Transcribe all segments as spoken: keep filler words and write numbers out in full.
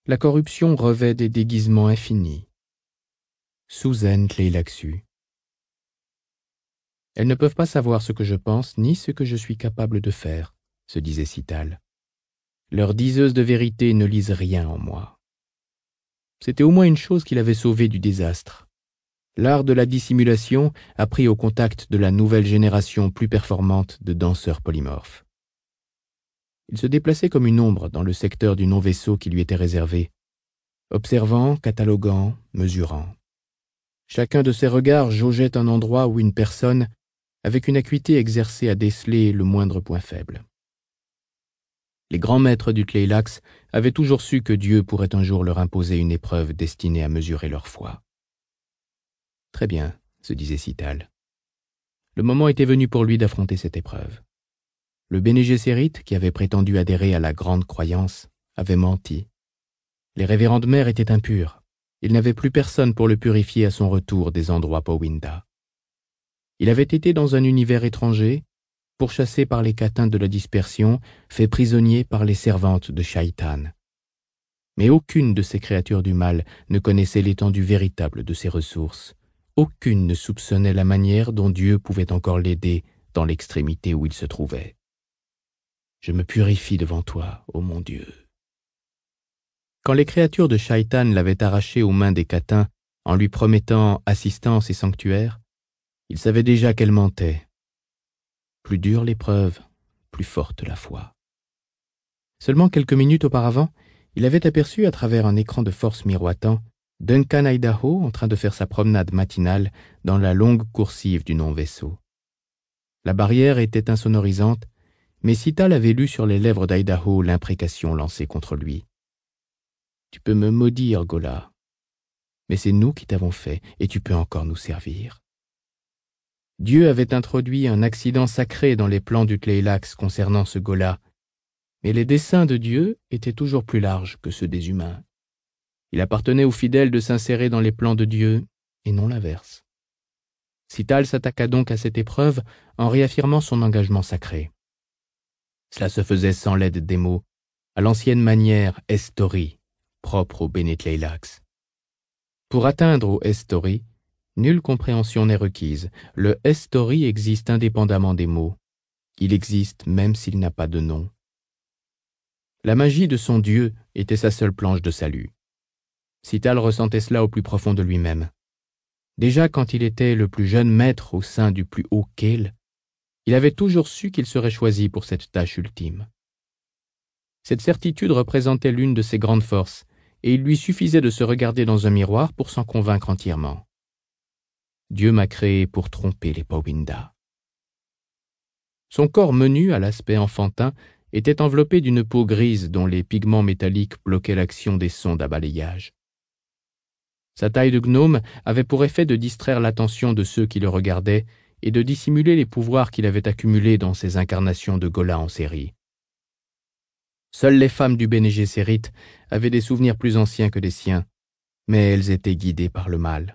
La corruption revêt des déguisements infinis. Susan Tleilaxu. Elles ne peuvent pas savoir ce que je pense ni ce que je suis capable de faire, se disait Cital. Leurs diseuses de vérité ne lisent rien en moi. C'était au moins une chose qui l'avait sauvé du désastre. L'art de la dissimulation appris au contact de la nouvelle génération plus performante de danseurs polymorphes. Il se déplaçait comme une ombre dans le secteur du non-vaisseau qui lui était réservé, observant, cataloguant, mesurant. Chacun de ses regards jaugeait un endroit où une personne, avec une acuité exercée à déceler le moindre point faible. Les grands maîtres du Tleilax avaient toujours su que Dieu pourrait un jour leur imposer une épreuve destinée à mesurer leur foi. Très bien, se disait Cital. Le moment était venu pour lui d'affronter cette épreuve. Le Bene Gesserit, qui avait prétendu adhérer à la grande croyance, avait menti. Les révérendes mères étaient impures. Il n'avait plus personne pour le purifier à son retour des endroits Powinda. Il avait été dans un univers étranger, pourchassé par les catins de la dispersion, fait prisonnier par les servantes de Shaitan. Mais aucune de ces créatures du mal ne connaissait l'étendue véritable de ses ressources. Aucune ne soupçonnait la manière dont Dieu pouvait encore l'aider dans l'extrémité où il se trouvait. Je me purifie devant toi, ô mon Dieu. Quand les créatures de Shaitan l'avaient arraché aux mains des catins en lui promettant assistance et sanctuaire, il savait déjà qu'elle mentait. Plus dure l'épreuve, plus forte la foi. Seulement quelques minutes auparavant, il avait aperçu à travers un écran de force miroitant Duncan Idaho en train de faire sa promenade matinale dans la longue coursive du non-vaisseau. La barrière était insonorisante, mais Cital avait lu sur les lèvres d'Idaho l'imprécation lancée contre lui. « Tu peux me maudire, Ghola, mais c'est nous qui t'avons fait, et tu peux encore nous servir. » Dieu avait introduit un accident sacré dans les plans du Tleilax concernant ce Ghola, mais les desseins de Dieu étaient toujours plus larges que ceux des humains. Il appartenait aux fidèles de s'insérer dans les plans de Dieu, et non l'inverse. Cital s'attaqua donc à cette épreuve en réaffirmant son engagement sacré. Cela se faisait sans l'aide des mots, à l'ancienne manière Estori, propre au Bene Tleilax. Pour atteindre au Estori, nulle compréhension n'est requise. Le Estori existe indépendamment des mots. Il existe même s'il n'a pas de nom. La magie de son Dieu était sa seule planche de salut. Cital ressentait cela au plus profond de lui-même. Déjà quand il était le plus jeune maître au sein du plus haut Kale, il avait toujours su qu'il serait choisi pour cette tâche ultime. Cette certitude représentait l'une de ses grandes forces, et il lui suffisait de se regarder dans un miroir pour s'en convaincre entièrement. Dieu m'a créé pour tromper les Powinda. Son corps menu, à l'aspect enfantin, était enveloppé d'une peau grise dont les pigments métalliques bloquaient l'action des sondes à balayage. Sa taille de gnome avait pour effet de distraire l'attention de ceux qui le regardaient et de dissimuler les pouvoirs qu'il avait accumulés dans ses incarnations de Ghola en série. Seules les femmes du Bene Gesserit avaient des souvenirs plus anciens que les siens, mais elles étaient guidées par le mal.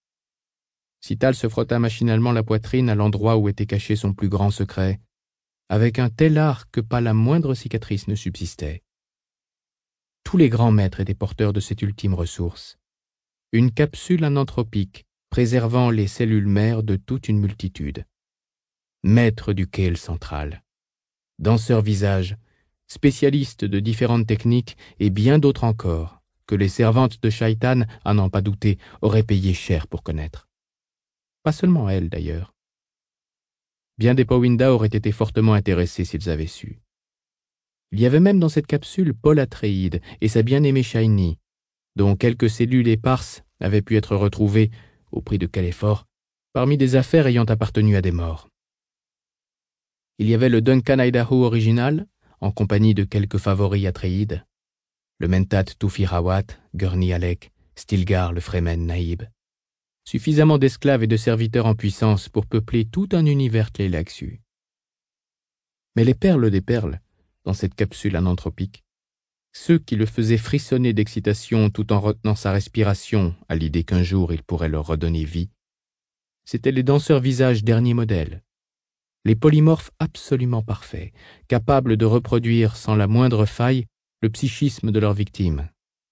Cital se frotta machinalement la poitrine à l'endroit où était caché son plus grand secret, avec un tel art que pas la moindre cicatrice ne subsistait. Tous les grands maîtres étaient porteurs de cette ultime ressource, une capsule ananthropique préservant les cellules mères de toute une multitude. Maître du Kale central, danseur visage, spécialiste de différentes techniques et bien d'autres encore, que les servantes de Shaitan, à n'en pas douter, auraient payé cher pour connaître. Pas seulement elles, d'ailleurs. Bien des Powinda auraient été fortement intéressés s'ils avaient su. Il y avait même dans cette capsule Paul Atréide et sa bien-aimée Shiny, dont quelques cellules éparses avaient pu être retrouvées, au prix de quel effort, parmi des affaires ayant appartenu à des morts. Il y avait le Duncan Idaho original, en compagnie de quelques favoris Atréides, le Mentat Tufirawat, Gurney Alec, Stilgar le Fremen Naïb, suffisamment d'esclaves et de serviteurs en puissance pour peupler tout un univers Tleilaxu. Mais les perles des perles, dans cette capsule ananthropique, ceux qui le faisaient frissonner d'excitation tout en retenant sa respiration à l'idée qu'un jour il pourrait leur redonner vie, c'étaient les danseurs visages dernier modèle, les polymorphes absolument parfaits, capables de reproduire sans la moindre faille le psychisme de leurs victimes,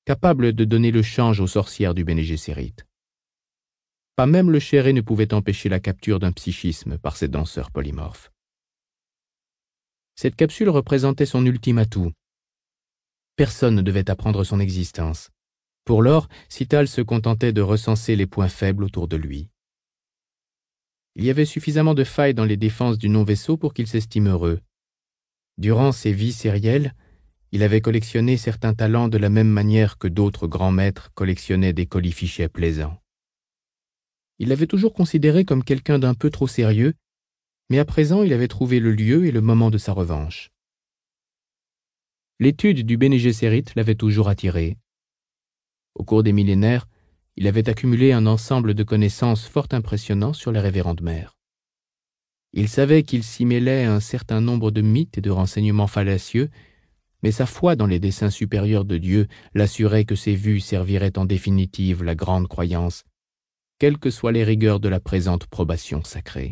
capable de donner le change aux sorcières du Bene Gesserit. Pas même le Shéré ne pouvait empêcher la capture d'un psychisme par ces danseurs polymorphes. Cette capsule représentait son ultime atout. Personne ne devait apprendre son existence. Pour lors, Cital se contentait de recenser les points faibles autour de lui. Il y avait suffisamment de failles dans les défenses du non-vaisseau pour qu'il s'estime heureux. Durant ses vies sérielles, il avait collectionné certains talents de la même manière que d'autres grands maîtres collectionnaient des colifichets plaisants. Il l'avait toujours considéré comme quelqu'un d'un peu trop sérieux, mais à présent il avait trouvé le lieu et le moment de sa revanche. L'étude du Bene Gesserit l'avait toujours attiré. Au cours des millénaires, il avait accumulé un ensemble de connaissances fort impressionnant sur les révérendes mères. Il savait qu'il s'y mêlait un certain nombre de mythes et de renseignements fallacieux, mais sa foi dans les desseins supérieurs de Dieu l'assurait que ses vues serviraient en définitive la grande croyance, quelles que soient les rigueurs de la présente probation sacrée.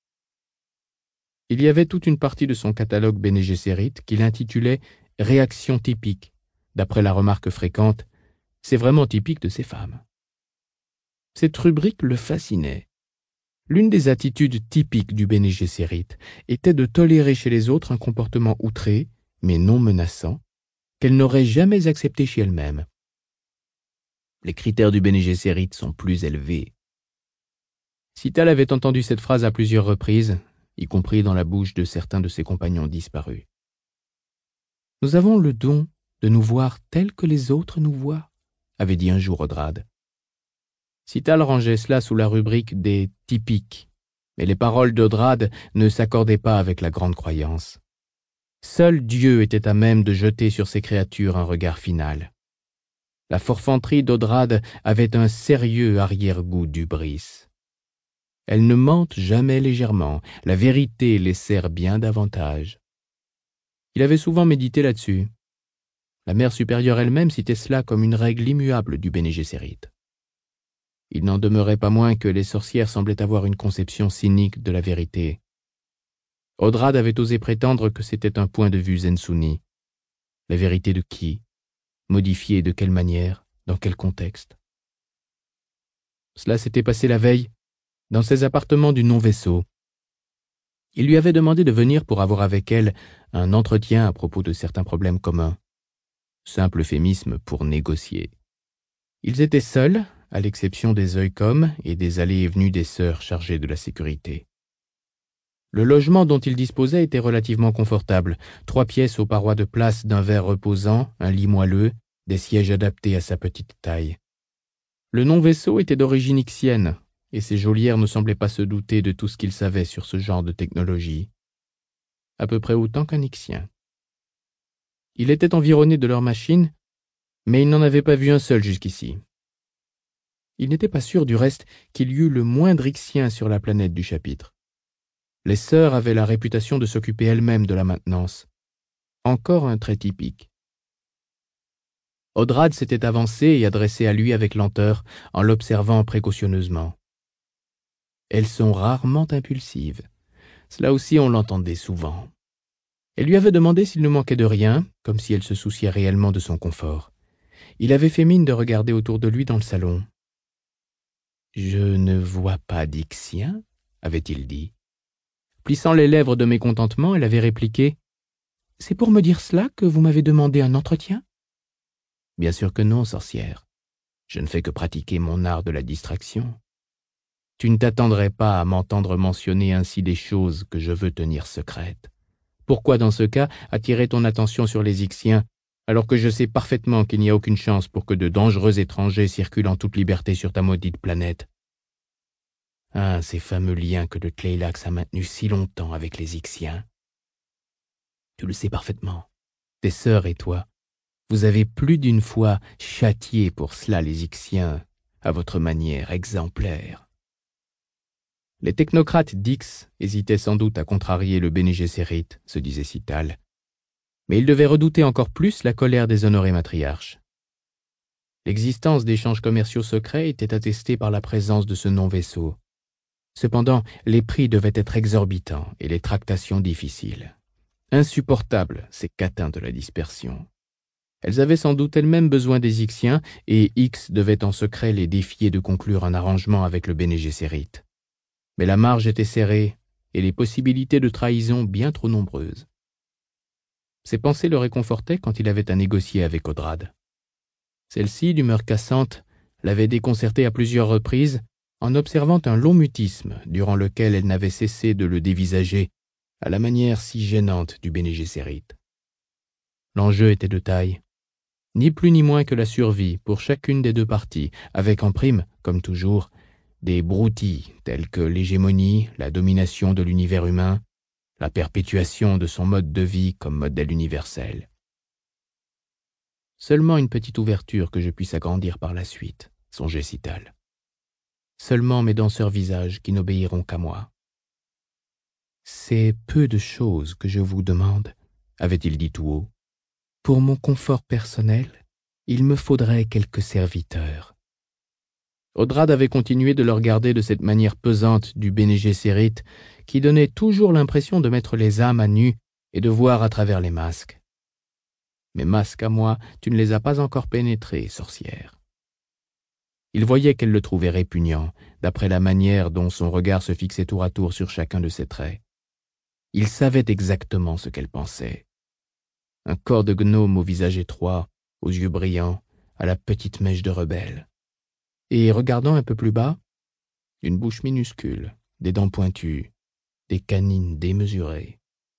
Il y avait toute une partie de son catalogue Bene Gesserit qu'il intitulait « Réaction typique », d'après la remarque fréquente « C'est vraiment typique de ces femmes ». Cette rubrique le fascinait. L'une des attitudes typiques du Bene Gesserit était de tolérer chez les autres un comportement outré, mais non menaçant, qu'elle n'aurait jamais accepté chez elle-même. Les critères du Bene Gesserit sont plus élevés. Cital avait entendu cette phrase à plusieurs reprises, y compris dans la bouche de certains de ses compagnons disparus. « Nous avons le don de nous voir tels que les autres nous voient », avait dit un jour Odrad. Cital rangeait cela sous la rubrique des « typiques », mais les paroles d'Odrad ne s'accordaient pas avec la grande croyance. Seul Dieu était à même de jeter sur ces créatures un regard final. La forfanterie d'Odrad avait un sérieux arrière-goût d'hubris. Elles ne mentent jamais légèrement, la vérité les sert bien davantage. Il avait souvent médité là-dessus. La mère supérieure elle-même citait cela comme une règle immuable du Bene Gesserit. Il n'en demeurait pas moins que les sorcières semblaient avoir une conception cynique de la vérité. Odrad avait osé prétendre que c'était un point de vue Zensuni. La vérité de qui? Modifiée de quelle manière? Dans quel contexte? Cela s'était passé la veille, dans ses appartements du non-vaisseau. Il lui avait demandé de venir pour avoir avec elle un entretien à propos de certains problèmes communs. Simple euphémisme pour négocier. Ils étaient seuls, à l'exception des Eucom et des allées et venues des sœurs chargées de la sécurité. Le logement dont il disposait était relativement confortable, trois pièces aux parois de place d'un verre reposant, un lit moelleux, des sièges adaptés à sa petite taille. Le non-vaisseau était d'origine ixienne, et ses geôlières ne semblaient pas se douter de tout ce qu'il savait sur ce genre de technologie. À peu près autant qu'un ixien. Il était environné de leurs machines, mais il n'en avait pas vu un seul jusqu'ici. Il n'était pas sûr du reste qu'il y eût le moindre ixien sur la planète du chapitre. Les sœurs avaient la réputation de s'occuper elles-mêmes de la maintenance. Encore un trait typique. Odrad s'était avancé et adressé à lui avec lenteur, en l'observant précautionneusement. Elles sont rarement impulsives. Cela aussi on l'entendait souvent. Elle lui avait demandé s'il ne manquait de rien, comme si elle se souciait réellement de son confort. Il avait fait mine de regarder autour de lui dans le salon. « Je ne vois pas d'Ixien, » avait-il dit. Plissant les lèvres de mécontentement, elle avait répliqué « C'est pour me dire cela que vous m'avez demandé un entretien ?»« Bien sûr que non, sorcière. Je ne fais que pratiquer mon art de la distraction. Tu ne t'attendrais pas à m'entendre mentionner ainsi des choses que je veux tenir secrètes. Pourquoi, dans ce cas, attirer ton attention sur les Ixiens, alors que je sais parfaitement qu'il n'y a aucune chance pour que de dangereux étrangers circulent en toute liberté sur ta maudite planète? Ah, ces fameux liens que le Tleilax a maintenus si longtemps avec les Ixiens. Tu le sais parfaitement. Tes sœurs et toi, vous avez plus d'une fois châtié pour cela les Ixiens, à votre manière exemplaire. Les technocrates d'Ix hésitaient sans doute à contrarier le Bene Gesserit, se disait Cital. Mais ils devaient redouter encore plus la colère des honorés matriarches. L'existence d'échanges commerciaux secrets était attestée par la présence de ce non-vaisseau. Cependant, les prix devaient être exorbitants et les tractations difficiles. Insupportables, ces catins de la dispersion. Elles avaient sans doute elles-mêmes besoin des Ixiens, et X devait en secret les défier de conclure un arrangement avec le Bene Gesserit. Mais la marge était serrée, et les possibilités de trahison bien trop nombreuses. Ses pensées le réconfortaient quand il avait à négocier avec Odrad. Celle-ci, d'humeur cassante, l'avait déconcerté à plusieurs reprises en observant un long mutisme durant lequel elle n'avait cessé de le dévisager à la manière si gênante du Bene Gesserit. L'enjeu était de taille, ni plus ni moins que la survie pour chacune des deux parties, avec en prime, comme toujours, des broutilles telles que l'hégémonie, la domination de l'univers humain, la perpétuation de son mode de vie comme modèle universel. Seulement une petite ouverture que je puisse agrandir par la suite, songeait Cital. Seulement mes danseurs visages qui n'obéiront qu'à moi. C'est peu de choses que je vous demande, avait-il dit tout haut. Pour mon confort personnel, il me faudrait quelques serviteurs. Odrad avait continué de le regarder de cette manière pesante du Bene Gesserit qui donnait toujours l'impression de mettre les âmes à nu et de voir à travers les masques. Mes masques à moi, tu ne les as pas encore pénétrés, sorcière. Il voyait qu'elle le trouvait répugnant, d'après la manière dont son regard se fixait tour à tour sur chacun de ses traits. Il savait exactement ce qu'elle pensait. Un corps de gnome au visage étroit, aux yeux brillants, à la petite mèche de rebelle. Et regardant un peu plus bas, une bouche minuscule, des dents pointues, des canines démesurées.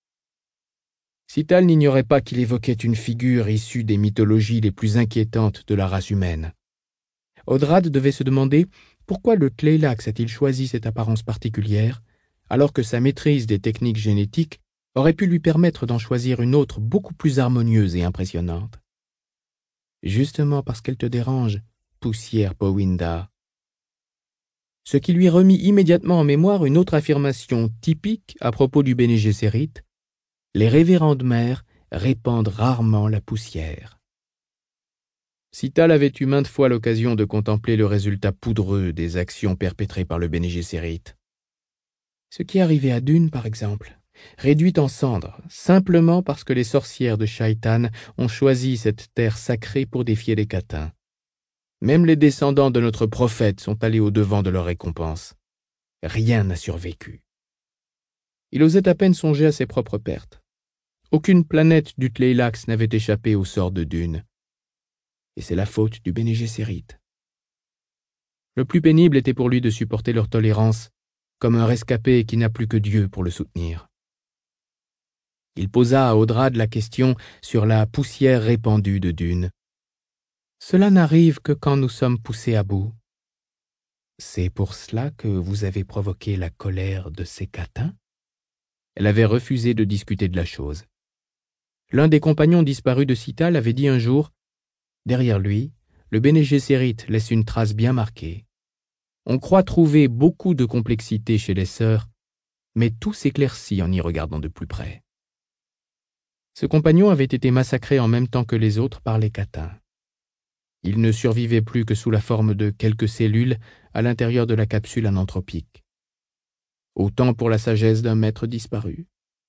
Cital n'ignorait pas qu'il évoquait une figure issue des mythologies les plus inquiétantes de la race humaine. Odrad devait se demander pourquoi le Tleilax a-t-il choisi cette apparence particulière, alors que sa maîtrise des techniques génétiques aurait pu lui permettre d'en choisir une autre beaucoup plus harmonieuse et impressionnante. Justement parce qu'elle te dérange, poussière Powinda. Ce qui lui remit immédiatement en mémoire une autre affirmation typique à propos du Bene Gesserit. Les révérendes mères répandent rarement la poussière. Cital avait eu maintes fois l'occasion de contempler le résultat poudreux des actions perpétrées par le Bene Gesserit. Ce qui arrivait à Dune, par exemple, réduite en cendres, simplement parce que les sorcières de Shaitan ont choisi cette terre sacrée pour défier les Cathins. Même les descendants de notre prophète sont allés au-devant de leur récompense. Rien n'a survécu. Il osait à peine songer à ses propres pertes. Aucune planète du Tleilax n'avait échappé au sort de Dune. Et c'est la faute du Bene Gesserit. Le plus pénible était pour lui de supporter leur tolérance, comme un rescapé qui n'a plus que Dieu pour le soutenir. Il posa à Odrad la question sur la poussière répandue de Dune. Cela n'arrive que quand nous sommes poussés à bout. C'est pour cela que vous avez provoqué la colère de ces Cathins? Elle avait refusé de discuter de la chose. L'un des compagnons disparus de Cital avait dit un jour « Derrière lui, le Bene Gesserit laisse une trace bien marquée. On croit trouver beaucoup de complexité chez les sœurs, mais tout s'éclaircit en y regardant de plus près. » Ce compagnon avait été massacré en même temps que les autres par les Cathins. Il ne survivait plus que sous la forme de quelques cellules à l'intérieur de la capsule ananthropique. Autant pour la sagesse d'un maître disparu.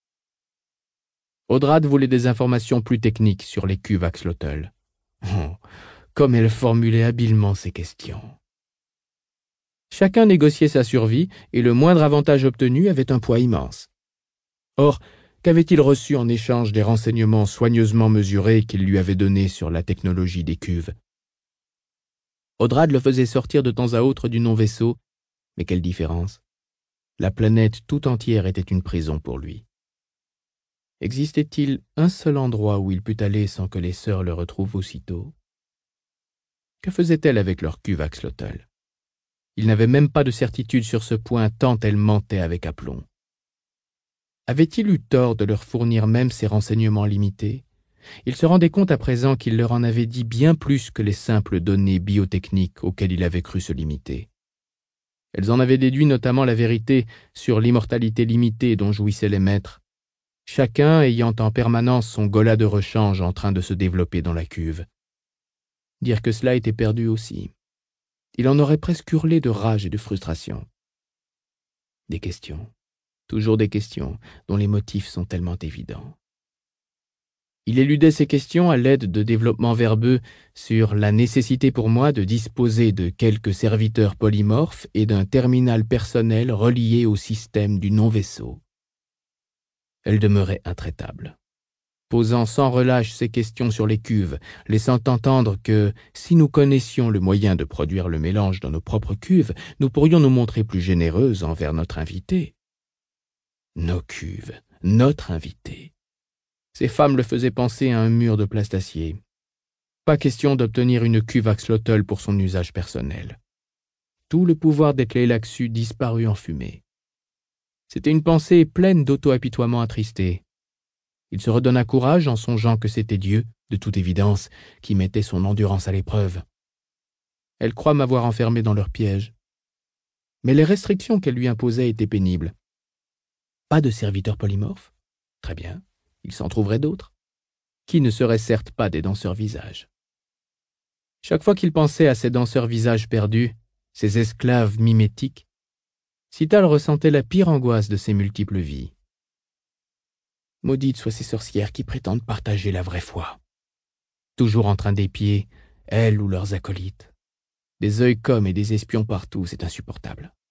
Odrad voulait des informations plus techniques sur les cuves Axolotl. Oh, comme elle formulait habilement ses questions. Chacun négociait sa survie et le moindre avantage obtenu avait un poids immense. Or, qu'avait-il reçu en échange des renseignements soigneusement mesurés qu'il lui avait donnés sur la technologie des cuves? Odrad le faisait sortir de temps à autre du non-vaisseau, mais quelle différence? La planète tout entière était une prison pour lui. Existait-il un seul endroit où il pût aller sans que les sœurs le retrouvent aussitôt? Que faisaient-elles avec leur cuve Axolotl? Il n'avait même pas de certitude sur ce point tant elles mentaient avec aplomb. Avait-il eu tort de leur fournir même ces renseignements limités? Il se rendait compte à présent qu'il leur en avait dit bien plus que les simples données biotechniques auxquelles il avait cru se limiter. Elles en avaient déduit notamment la vérité sur l'immortalité limitée dont jouissaient les maîtres, chacun ayant en permanence son gola de rechange en train de se développer dans la cuve. Dire que cela était perdu aussi. Il en aurait presque hurlé de rage et de frustration. Des questions, toujours des questions, dont les motifs sont tellement évidents. Il éludait ces questions à l'aide de développements verbeux sur la nécessité pour moi de disposer de quelques serviteurs polymorphes et d'un terminal personnel relié au système du non-vaisseau. Elle demeurait intraitable, posant sans relâche ses questions sur les cuves, laissant entendre que, si nous connaissions le moyen de produire le mélange dans nos propres cuves, nous pourrions nous montrer plus généreuses envers notre invité. Nos cuves, notre invité. Ces femmes le faisaient penser à un mur de plastacier. Pas question d'obtenir une cuve axolotl pour son usage personnel. Tout le pouvoir d'Etlé-Laxu disparut en fumée. C'était une pensée pleine d'auto-apitoiement attristé. Il se redonna courage en songeant que c'était Dieu, de toute évidence, qui mettait son endurance à l'épreuve. Elle croit m'avoir enfermé dans leur piège. Mais les restrictions qu'elle lui imposait étaient pénibles. Pas de serviteurs polymorphes? Très bien. Il s'en trouverait d'autres, qui ne seraient certes pas des danseurs visages. Chaque fois qu'il pensait à ces danseurs visages perdus, ces esclaves mimétiques, Cital ressentait la pire angoisse de ses multiples vies. Maudites soient ces sorcières qui prétendent partager la vraie foi. Toujours en train d'épier, elles ou leurs acolytes. Des œils comme et des espions partout, c'est insupportable.